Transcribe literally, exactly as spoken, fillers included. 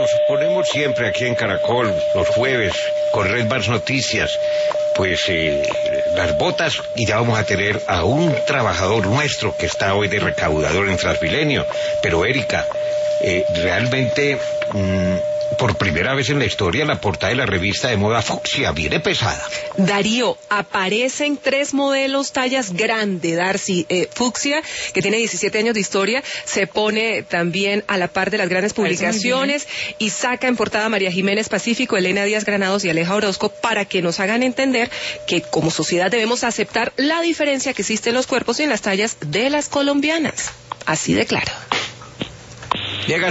nos ponemos siempre aquí en Caracol, los jueves, con Red Más Noticias, pues eh, las botas, y ya vamos a tener a un trabajador nuestro que está hoy de recaudador en Transmilenio. Pero Erika, eh, realmente... Mmm, por primera vez en la historia, la portada de la revista de moda Fucsia viene pesada. Darío, aparecen tres modelos tallas grande. Darcy, eh, Fucsia, que tiene diecisiete años de historia, se pone también a la par de las grandes publicaciones y saca en portada a María Jiménez Pacífico, Elena Díaz Granados y Aleja Orozco para que nos hagan entender que como sociedad debemos aceptar la diferencia que existe en los cuerpos y en las tallas de las colombianas. Así de claro. Llega